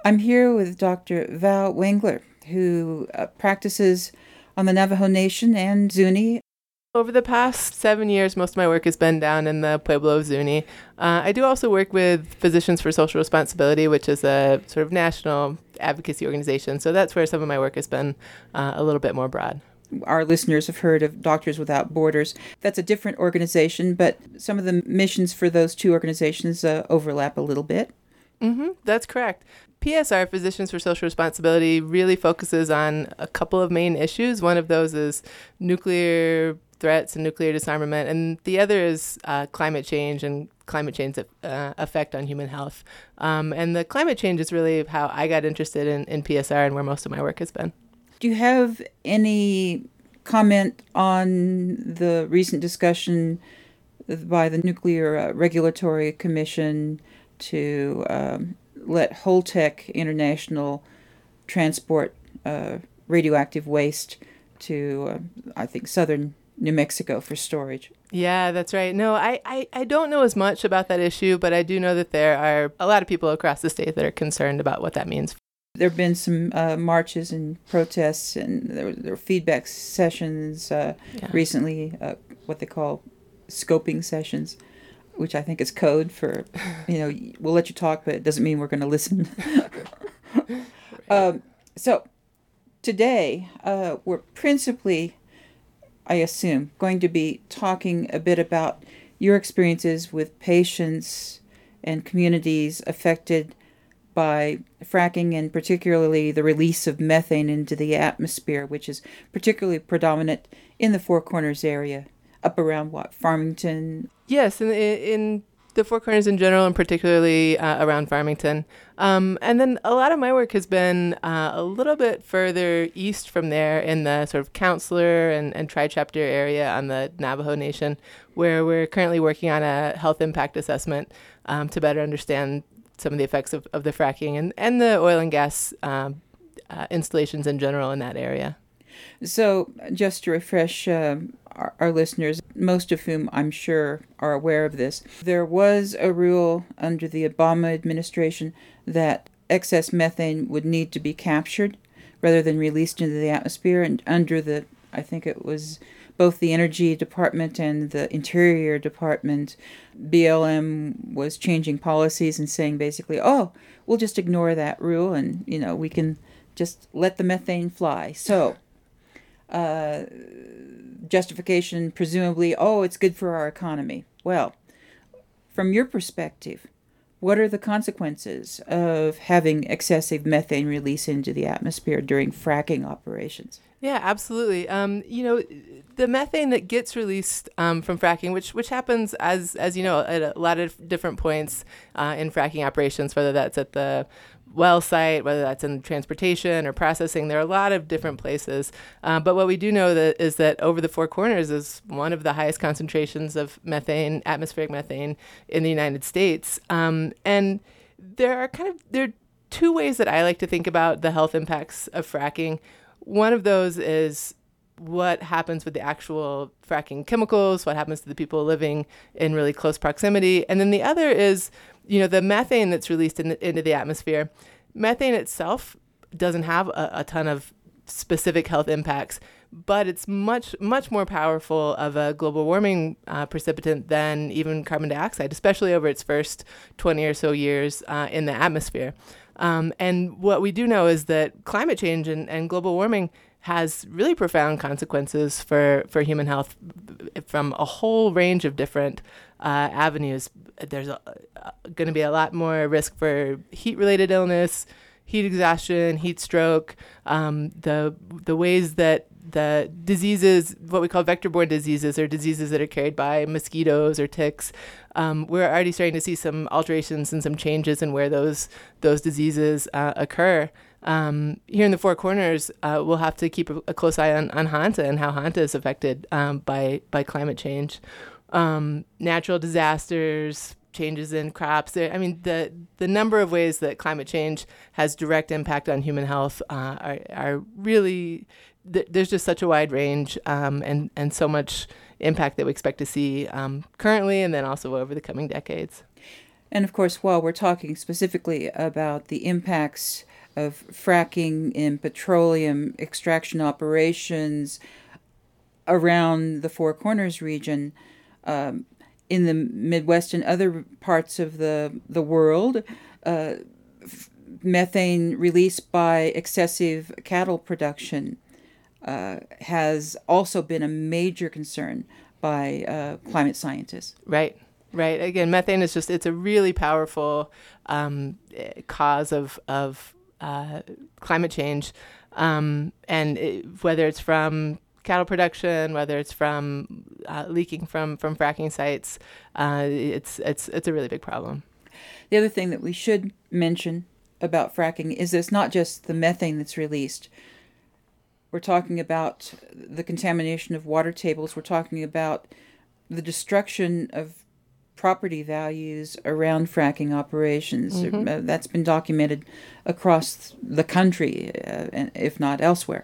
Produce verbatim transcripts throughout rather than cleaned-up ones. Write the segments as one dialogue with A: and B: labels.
A: I'm here with Doctor Val Wengler, who uh, practices on the Navajo Nation and Zuni.
B: Over the past seven years, most of my work has been down in the Pueblo of Zuni. Uh, I do also work with Physicians for Social Responsibility, which is a sort of national advocacy organization. So that's where some of my work has been uh, a little bit more broad.
A: Our listeners have heard of Doctors Without Borders. That's a different organization, but some of the missions for those two organizations uh, overlap a little bit.
B: Mm-hmm, that's correct. P S R, Physicians for Social Responsibility, really focuses on a couple of main issues. One of those is nuclear threats and nuclear disarmament, and the other is uh, climate change and climate change's uh, effect on human health. Um, and the climate change is really how I got interested in, in P S R and where most of my work has been.
A: Do you have any comment on the recent discussion by the Nuclear uh, Regulatory Commission to um, let Holtec International transport uh, radioactive waste to, uh, I think, southern New Mexico for storage?
B: Yeah, that's right. No, I, I, I don't know as much about that issue, but I do know that there are a lot of people across the state that are concerned about what that means.
A: There have been some uh, marches and protests, and there, there were feedback sessions uh, yeah. recently, uh, what they call scoping sessions, which I think is code for, you know, we'll let you talk, but it doesn't mean we're going to listen. um, so today, uh, we're principally, I assume, going to be talking a bit about your experiences with patients and communities affected by fracking, and particularly the release of methane into the atmosphere, which is particularly predominant in the Four Corners area, up around what, Farmington?
B: Yes, in, in the Four Corners in general, and particularly uh, around Farmington. Um, and then a lot of my work has been uh, a little bit further east from there in the sort of counselor and, and tri-chapter area on the Navajo Nation, where we're currently working on a health impact assessment um, to better understand some of the effects of, of the fracking and, and the oil and gas um, uh, installations in general in that area.
A: So just to refresh uh, our, our listeners, most of whom I'm sure are aware of this, there was a rule under the Obama administration that excess methane would need to be captured rather than released into the atmosphere. And under the, I think it was both the Energy Department and the Interior Department, B L M was changing policies and saying basically, oh, we'll just ignore that rule and, you know, we can just let the methane fly. So uh, justification, presumably, oh, it's good for our economy. Well, from your perspective, what are the consequences of having excessive methane release into the atmosphere during fracking operations?
B: Yeah, absolutely. Um, you know, the methane that gets released um, from fracking, which which happens as as you know at a lot of different points uh, in fracking operations, whether that's at the well site, whether that's in transportation or processing, there are a lot of different places. Uh, but what we do know that is that over the Four Corners is one of the highest concentrations of methane, atmospheric methane, in the United States. Um, and there are kind of there are two ways that I like to think about the health impacts of fracking. One of those is what happens with the actual fracking chemicals, what happens to the people living in really close proximity. And then the other is, you know, the methane that's released in the, into the atmosphere. Methane itself doesn't have a, a ton of specific health impacts, but it's much, much more powerful of a global warming uh, precipitant than even carbon dioxide, especially over its first twenty or so years uh, in the atmosphere. Um, and what we do know is that climate change and, and global warming has really profound consequences for, for human health from a whole range of different uh, avenues. There's going to be a lot more risk for heat-related illness, heat exhaustion, heat stroke, um, the the ways that the diseases, what we call vector-borne diseases, or diseases that are carried by mosquitoes or ticks. Um, we're already starting to see some alterations and some changes in where those those diseases uh, occur. Um, here in the Four Corners, uh, we'll have to keep a, a close eye on, on Hanta and how Hanta is affected um, by by climate change, um, natural disasters, changes in crops. I mean, the the number of ways that climate change has direct impact on human health uh, are are really th- there's just such a wide range um, and and so much impact that we expect to see um, currently and then also over the coming decades.
A: And of course, while we're talking specifically about the impacts of fracking in petroleum extraction operations around the Four Corners region, um, in the Midwest and other parts of the, the world, uh, f- methane released by excessive cattle production uh, has also been a major concern by uh, climate scientists.
B: Right. Right. Again, methane is just, it's a really powerful um, cause of, of uh, climate change. Um, and it, whether it's from cattle production, whether it's from uh, leaking from, from fracking sites, uh, it's, it's, it's a really big problem.
A: The other thing that we should mention about fracking is that it's not just the methane that's released. We're talking about the contamination of water tables. We're talking about the destruction of property values around fracking operations. Mm-hmm. That's been documented across the country, uh, if not elsewhere.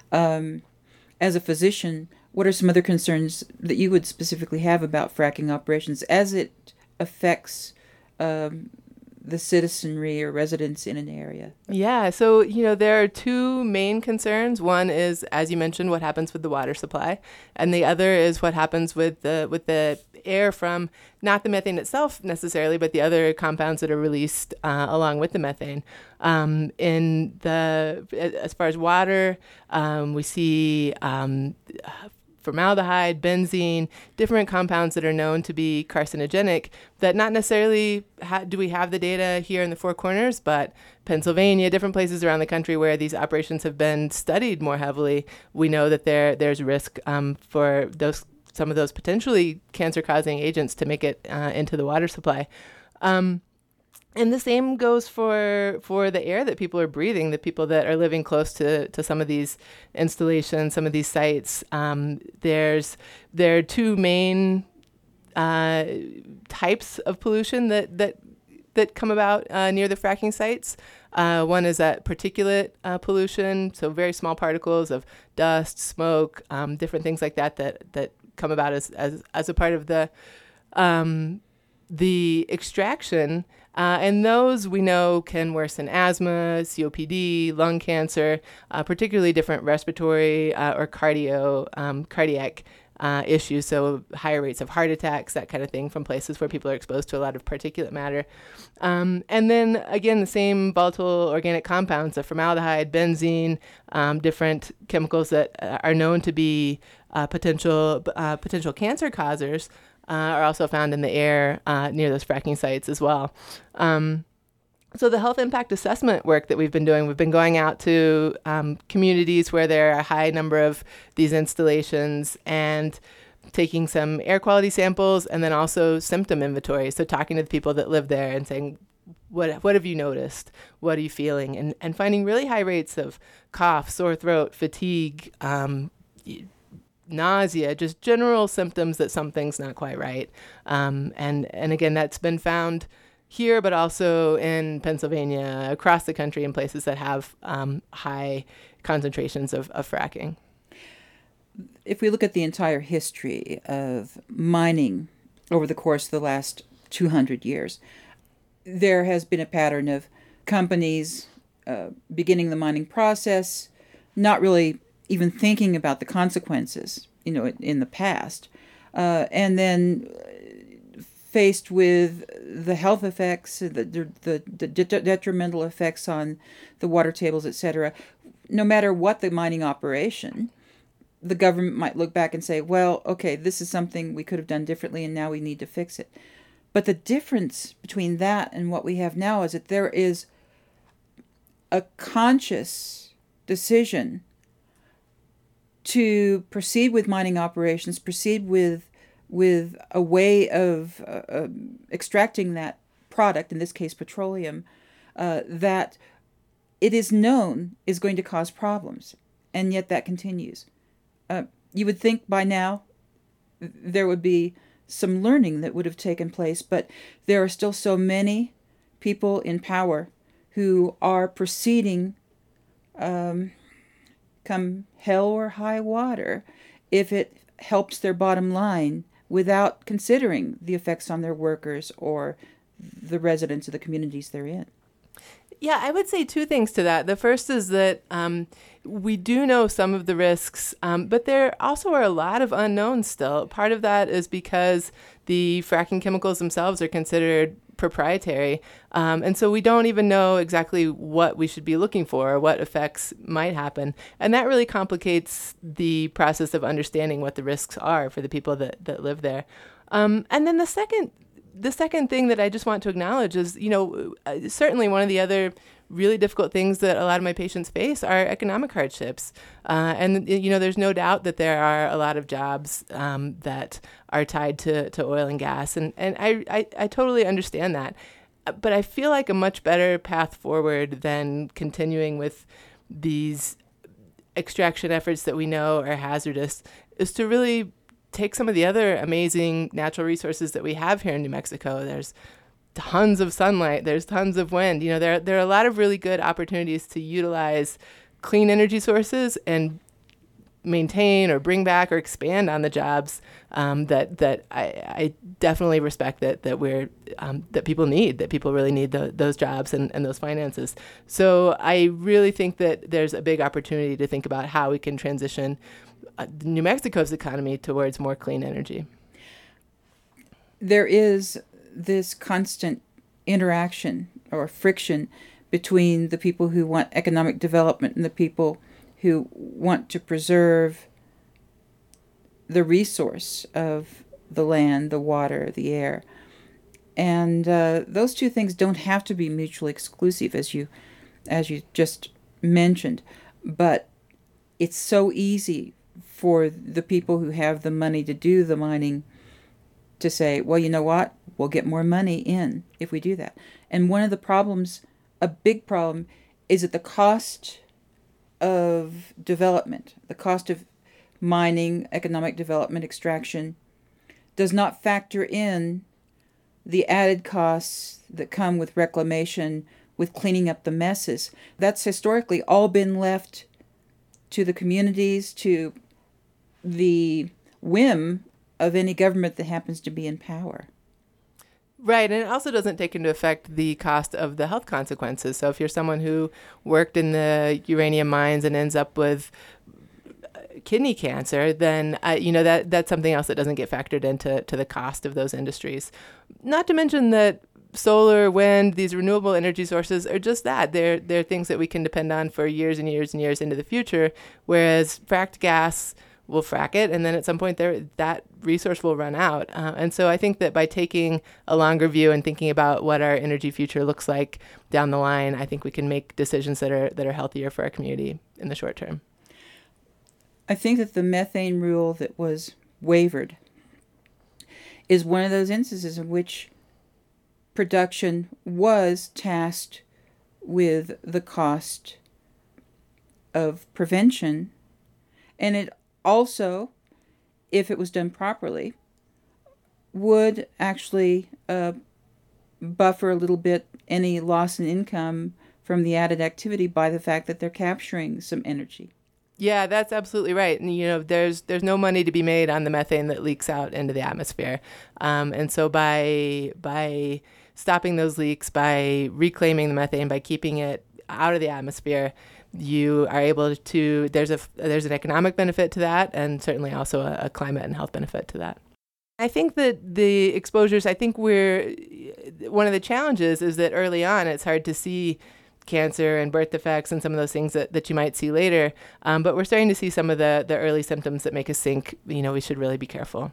A: Um, as a physician, what are some other concerns that you would specifically have about fracking operations as it affects um, the citizenry or residents in an area?
B: Yeah, so, you know, there are two main concerns. One is, as you mentioned, what happens with the water supply, and the other is what happens with the with the air from not the methane itself necessarily, but the other compounds that are released uh, along with the methane. Um, in the as far as water, um, we see um, formaldehyde, benzene, different compounds that are known to be carcinogenic that not necessarily ha- do we have the data here in the Four Corners, but Pennsylvania, different places around the country where these operations have been studied more heavily, we know that there there's risk um, for those some of those potentially cancer-causing agents to make it uh, into the water supply. Um, And the same goes for for the air that people are breathing, the people that are living close to, to some of these installations, some of these sites. Um, there's there are two main uh, types of pollution that that that come about uh, near the fracking sites. Uh, one is that particulate uh, pollution, so very small particles of dust, smoke, um, different things like that that that come about as as, as a part of the um, the extraction. Uh, and those we know can worsen asthma, C O P D, lung cancer, uh, particularly different respiratory uh, or cardio, um, cardiac uh, issues. So higher rates of heart attacks, that kind of thing, from places where people are exposed to a lot of particulate matter. Um, and then again, the same volatile organic compounds, the formaldehyde, benzene, um, different chemicals that are known to be uh, potential uh, potential cancer causers. Uh, are also found in the air uh, near those fracking sites as well. Um, so the health impact assessment work that we've been doing, we've been going out to um, communities where there are a high number of these installations and taking some air quality samples and then also symptom inventory. So talking to the people that live there and saying, what what have you noticed? What are you feeling? And, and finding really high rates of cough, sore throat, fatigue, um, nausea, just general symptoms that something's not quite right. Um, and, and again, that's been found here, but also in Pennsylvania, across the country, in places that have um, high concentrations of, of fracking.
A: If we look at the entire history of mining over the course of the last two hundred years, there has been a pattern of companies uh, beginning the mining process, not really even thinking about the consequences, you know, in the past, uh, and then faced with the health effects, the, the, the de- detrimental effects on the water tables, et cetera. No matter what the mining operation, the government might look back and say, well, okay, this is something we could have done differently and now we need to fix it. But the difference between that and what we have now is that there is a conscious decision to proceed with mining operations, proceed with with a way of uh, uh, extracting that product, in this case petroleum, uh, that it is known is going to cause problems, and yet that continues. Uh, you would think by now there would be some learning that would have taken place, but there are still so many people in power who are proceeding um, come hell or high water if it helps their bottom line without considering the effects on their workers or the residents of the communities they're in.
B: Yeah, I would say two things to that. The first is that um, we do know some of the risks, um, but there also are a lot of unknowns still. Part of that is because the fracking chemicals themselves are considered proprietary. Um, and so we don't even know exactly what we should be looking for or what effects might happen. And that really complicates the process of understanding what the risks are for the people that, that live there. Um, and then the second The second thing that I just want to acknowledge is, you know, uh, certainly one of the other really difficult things that a lot of my patients face are economic hardships. Uh, and, you know, there's no doubt that there are a lot of jobs um, that are tied to, to oil and gas. And, and I, I, I totally understand that. But I feel like a much better path forward than continuing with these extraction efforts that we know are hazardous is to really take some of the other amazing natural resources that we have here in New Mexico. There's tons of sunlight. There's tons of wind. You know, there, there are a lot of really good opportunities to utilize clean energy sources and maintain or bring back or expand on the jobs um, that that I, I definitely respect that that we're um, that people need, that people really need the, those jobs and, and those finances. So I really think that there's a big opportunity to think about how we can transition Uh, New Mexico's economy towards more clean energy.
A: There is this constant interaction or friction between the people who want economic development and the people who want to preserve the resource of the land, the water, the air. And uh, those two things don't have to be mutually exclusive, as you, as you just mentioned. But it's so easy for the people who have the money to do the mining to say, well, you know what? We'll get more money in if we do that. And one of the problems, a big problem, is that the cost of development, the cost of mining, economic development, extraction, does not factor in the added costs that come with reclamation, with cleaning up the messes. That's historically all been left to the communities, to the whim of any government that happens to be in power.
B: Right, and it also doesn't take into effect the cost of the health consequences. So if you're someone who worked in the uranium mines and ends up with kidney cancer, then uh, you know that that's something else that doesn't get factored into to the cost of those industries. Not to mention that solar, wind, these renewable energy sources are just that. They're they're things that we can depend on for years and years and years into the future, whereas fracked gas, we'll frack it, and then at some point there that resource will run out. Uh, and so I think that by taking a longer view and thinking about what our energy future looks like down the line, I think we can make decisions that are that are healthier for our community in the short term.
A: I think that the methane rule that was wavered is one of those instances in which production was tasked with the cost of prevention, and it also, if it was done properly, would actually uh, buffer a little bit any loss in income from the added activity by the fact that they're capturing some energy.
B: Yeah, that's absolutely right. And, you know, there's there's no money to be made on the methane that leaks out into the atmosphere. Um, and so by by stopping those leaks, by reclaiming the methane, by keeping it out of the atmosphere, you are able to, there's a there's an economic benefit to that, and certainly also a, a climate and health benefit to that. I think that the exposures, I think we're, one of the challenges is that early on it's hard to see cancer and birth defects and some of those things that, that you might see later. Um, but we're starting to see some of the, the early symptoms that make us think, you know, we should really be careful.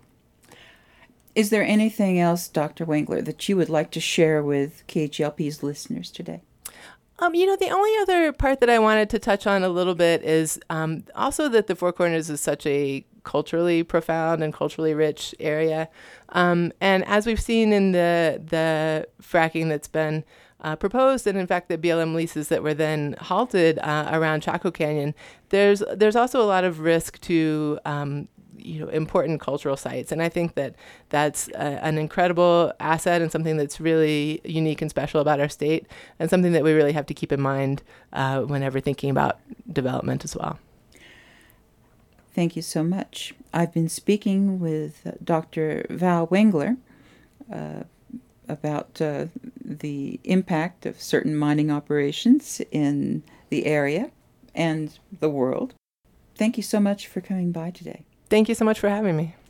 A: Is there anything else, Doctor Wengler, that you would like to share with K H L P's listeners today?
B: Um, you know, the only other part that I wanted to touch on a little bit is um, also that the Four Corners is such a culturally profound and culturally rich area. Um, and as we've seen in the the fracking that's been uh, proposed, and in fact the B L M leases that were then halted uh, around Chaco Canyon, there's there's also a lot of risk to um, you know, important cultural sites. And I think that that's a, an incredible asset and something that's really unique and special about our state, and something that we really have to keep in mind uh, whenever thinking about development as well.
A: Thank you so much. I've been speaking with Doctor Val Wengler, uh, about uh, the impact of certain mining operations in the area and the world. Thank you so much for coming by today.
B: Thank you so much for having me.